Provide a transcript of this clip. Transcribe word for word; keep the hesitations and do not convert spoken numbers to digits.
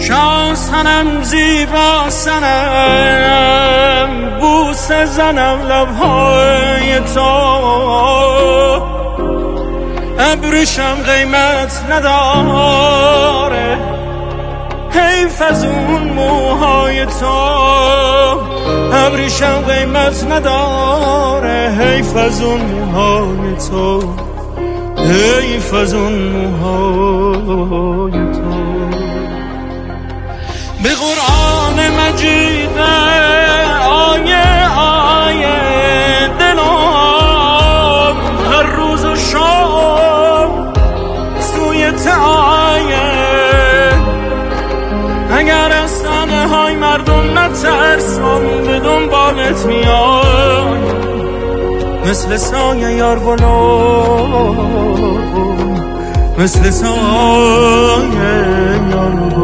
شاه سنم زیبا سنم بوسه زنم لبهای تو ابریشم قیمت نداره حیف از اون موهای تو ابریشم قیمت نداره حیف از اون موهای تو حیف از اون موهای تو به قرآن مجید آیه آیه دلم هر روز و شام سوی تعایه اگر از تنه های مردم نترسم به دنبالت میام مثل سایه یار گلم مثل سایه یار گلم